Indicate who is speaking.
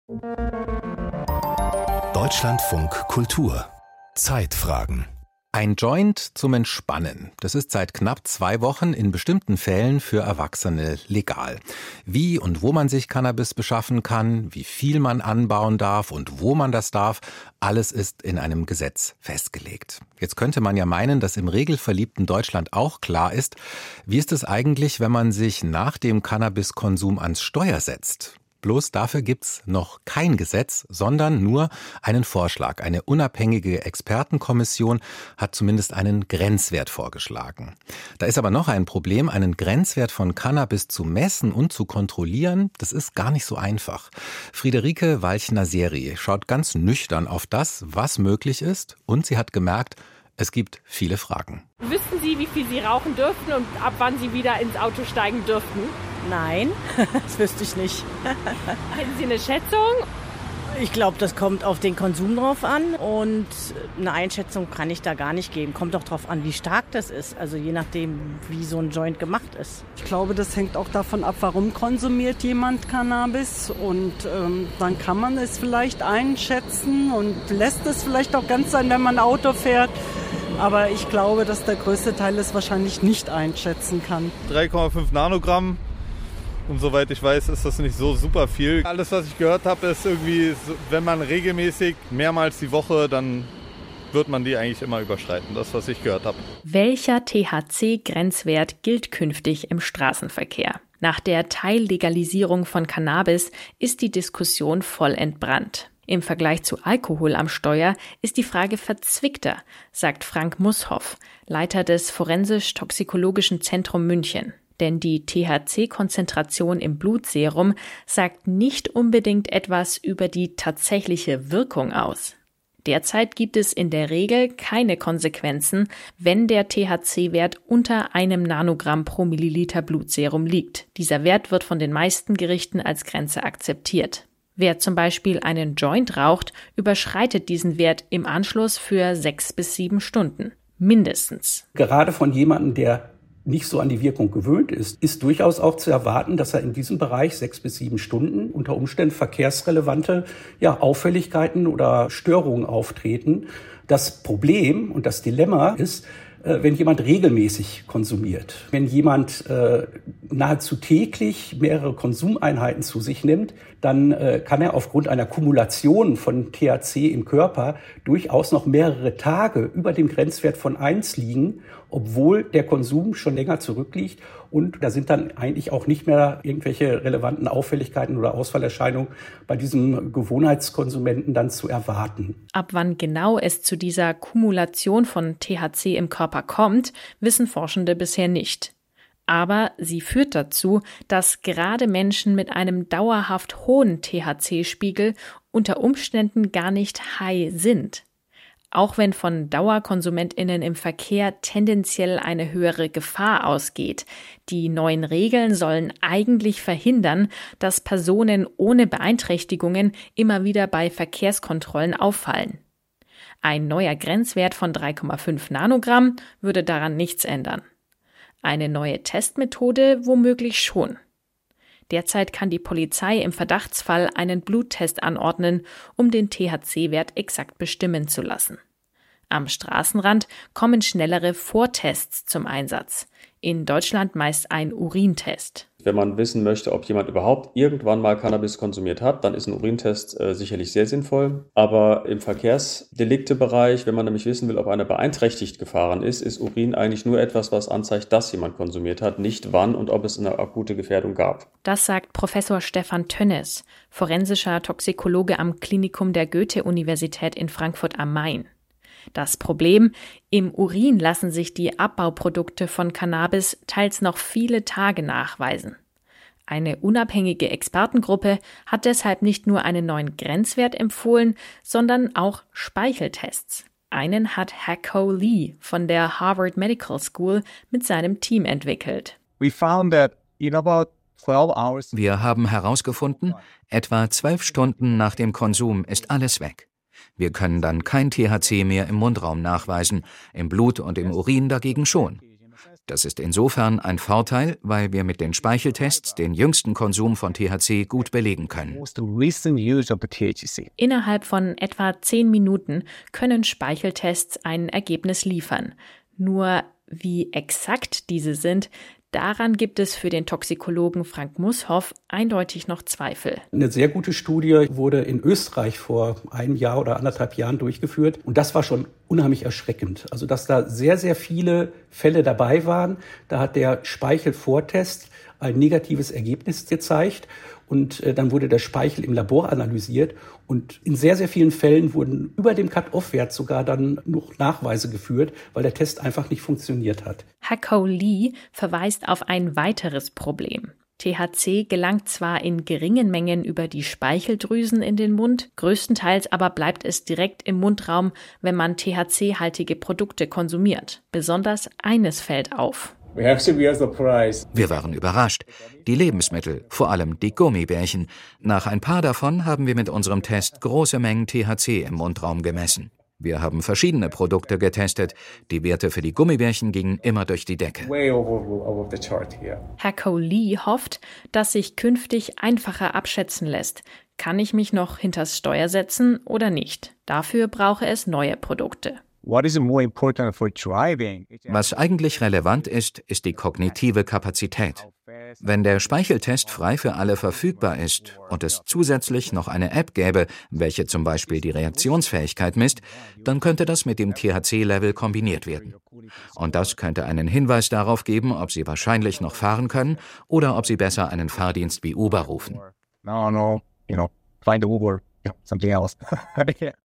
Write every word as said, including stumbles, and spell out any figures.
Speaker 1: Deutschlandfunk Kultur. Zeitfragen.
Speaker 2: Ein Joint zum Entspannen. Das ist seit knapp zwei Wochen in bestimmten Fällen für Erwachsene legal. Wie und wo man sich Cannabis beschaffen kann, wie viel man anbauen darf und wo man das darf, alles ist in einem Gesetz festgelegt. Jetzt könnte man ja meinen, dass im regelverliebten Deutschland auch klar ist, wie ist es eigentlich, wenn man sich nach dem Cannabiskonsum ans Steuer setzt? Bloß dafür gibt's noch kein Gesetz, sondern nur einen Vorschlag. Eine unabhängige Expertenkommission hat zumindest einen Grenzwert vorgeschlagen. Da ist aber noch ein Problem, einen Grenzwert von Cannabis zu messen und zu kontrollieren, das ist gar nicht so einfach. Friederike Walchner-Seri schaut ganz nüchtern auf das, was möglich ist, und sie hat gemerkt, es gibt viele Fragen.
Speaker 3: Wüssten Sie, wie viel Sie rauchen dürften und ab wann Sie wieder ins Auto steigen dürften?
Speaker 4: Nein, das wüsste ich nicht.
Speaker 3: Hätten Sie eine Schätzung?
Speaker 4: Ich glaube, das kommt auf den Konsum drauf an und eine Einschätzung kann ich da gar nicht geben. Kommt doch drauf an, wie stark das ist, also je nachdem, wie so ein Joint gemacht ist.
Speaker 5: Ich glaube, das hängt auch davon ab, warum konsumiert jemand Cannabis und ähm, dann kann man es vielleicht einschätzen und lässt es vielleicht auch ganz sein, wenn man Auto fährt. Aber ich glaube, dass der größte Teil es wahrscheinlich nicht einschätzen kann.
Speaker 6: drei Komma fünf Nanogramm. Und soweit ich weiß, ist das nicht so super viel. Alles, was ich gehört habe, ist irgendwie, wenn man regelmäßig mehrmals die Woche, dann wird man die eigentlich immer überschreiten. Das, was ich gehört habe.
Speaker 7: Welcher T H C-Grenzwert gilt künftig im Straßenverkehr? Nach der Teillegalisierung von Cannabis ist die Diskussion voll entbrannt. Im Vergleich zu Alkohol am Steuer ist die Frage verzwickter, sagt Frank Musshoff, Leiter des Forensisch-Toxikologischen Zentrum München. Denn die T H C-Konzentration im Blutserum sagt nicht unbedingt etwas über die tatsächliche Wirkung aus. Derzeit gibt es in der Regel keine Konsequenzen, wenn der T H C-Wert unter einem Nanogramm pro Milliliter Blutserum liegt. Dieser Wert wird von den meisten Gerichten als Grenze akzeptiert. Wer zum Beispiel einen Joint raucht, überschreitet diesen Wert im Anschluss für sechs bis sieben Stunden. Mindestens.
Speaker 8: Gerade von jemandem, der nicht so an die Wirkung gewöhnt ist, ist durchaus auch zu erwarten, dass er in diesem Bereich sechs bis sieben Stunden unter Umständen verkehrsrelevante ja, Auffälligkeiten oder Störungen auftreten. Das Problem und das Dilemma ist, äh, wenn jemand regelmäßig konsumiert, wenn jemand äh, nahezu täglich mehrere Konsumeinheiten zu sich nimmt, dann äh, kann er aufgrund einer Kumulation von T H C im Körper durchaus noch mehrere Tage über dem Grenzwert von eins liegen, obwohl der Konsum schon länger zurückliegt. Und da sind dann eigentlich auch nicht mehr irgendwelche relevanten Auffälligkeiten oder Ausfallerscheinungen bei diesem Gewohnheitskonsumenten dann zu erwarten.
Speaker 7: Ab wann genau es zu dieser Kumulation von T H C im Körper kommt, wissen Forschende bisher nicht. Aber sie führt dazu, dass gerade Menschen mit einem dauerhaft hohen T H C-Spiegel unter Umständen gar nicht high sind. Auch wenn von DauerkonsumentInnen im Verkehr tendenziell eine höhere Gefahr ausgeht. Die neuen Regeln sollen eigentlich verhindern, dass Personen ohne Beeinträchtigungen immer wieder bei Verkehrskontrollen auffallen. Ein neuer Grenzwert von drei Komma fünf Nanogramm würde daran nichts ändern. Eine neue Testmethode womöglich schon. Derzeit kann die Polizei im Verdachtsfall einen Bluttest anordnen, um den T H C-Wert exakt bestimmen zu lassen. Am Straßenrand kommen schnellere Vortests zum Einsatz. In Deutschland meist ein Urintest.
Speaker 9: Wenn man wissen möchte, ob jemand überhaupt irgendwann mal Cannabis konsumiert hat, dann ist ein Urintest äh, sicherlich sehr sinnvoll. Aber im Verkehrsdeliktebereich, wenn man nämlich wissen will, ob einer beeinträchtigt gefahren ist, ist Urin eigentlich nur etwas, was anzeigt, dass jemand konsumiert hat, nicht wann und ob es eine akute Gefährdung gab.
Speaker 7: Das sagt Professor Stefan Tönnes, forensischer Toxikologe am Klinikum der Goethe-Universität in Frankfurt am Main. Das Problem: Im Urin lassen sich die Abbauprodukte von Cannabis teils noch viele Tage nachweisen. Eine unabhängige Expertengruppe hat deshalb nicht nur einen neuen Grenzwert empfohlen, sondern auch Speicheltests. Einen hat Hako Lee von der Harvard Medical School mit seinem Team entwickelt.
Speaker 10: We found that in about
Speaker 11: Wir haben herausgefunden, etwa zwölf Stunden nach dem Konsum ist alles weg. Wir können dann kein T H C mehr im Mundraum nachweisen, im Blut und im Urin dagegen schon. Das ist insofern ein Vorteil, weil wir mit den Speicheltests den jüngsten Konsum von T H C gut belegen können.
Speaker 7: Innerhalb von etwa zehn Minuten können Speicheltests ein Ergebnis liefern. Nur wie exakt diese sind, daran gibt es für den Toxikologen Frank Mushoff eindeutig noch Zweifel.
Speaker 8: Eine sehr gute Studie wurde in Österreich vor einem Jahr oder anderthalb Jahren durchgeführt. Und das war schon unheimlich erschreckend. Also, dass da sehr, sehr viele Fälle dabei waren. Da hat der Speichelvortest ein negatives Ergebnis gezeigt. Und äh, dann wurde der Speichel im Labor analysiert. Und in sehr, sehr vielen Fällen wurden über dem Cut-off-Wert sogar dann noch Nachweise geführt, weil der Test einfach nicht funktioniert hat.
Speaker 7: Hak-Ho Lee verweist auf ein weiteres Problem. T H C gelangt zwar in geringen Mengen über die Speicheldrüsen in den Mund, größtenteils aber bleibt es direkt im Mundraum, wenn man T H C-haltige Produkte konsumiert. Besonders eines fällt auf.
Speaker 11: Wir waren überrascht. Die Lebensmittel, vor allem die Gummibärchen. Nach ein paar davon haben wir mit unserem Test große Mengen T H C im Mundraum gemessen. Wir haben verschiedene Produkte getestet. Die Werte für die Gummibärchen gingen immer durch die Decke.
Speaker 7: Hak-Ho Lee hofft, dass sich künftig einfacher abschätzen lässt. Kann ich mich noch hinters Steuer setzen oder nicht? Dafür brauche es neue Produkte.
Speaker 11: Was eigentlich relevant ist, ist die kognitive Kapazität. Wenn der Speicheltest frei für alle verfügbar ist und es zusätzlich noch eine App gäbe, welche zum Beispiel die Reaktionsfähigkeit misst, dann könnte das mit dem T H C-Level kombiniert werden. Und das könnte einen Hinweis darauf geben, ob Sie wahrscheinlich noch fahren können oder ob Sie besser einen Fahrdienst wie Uber rufen.
Speaker 10: No, no, you know, find Uber, something else.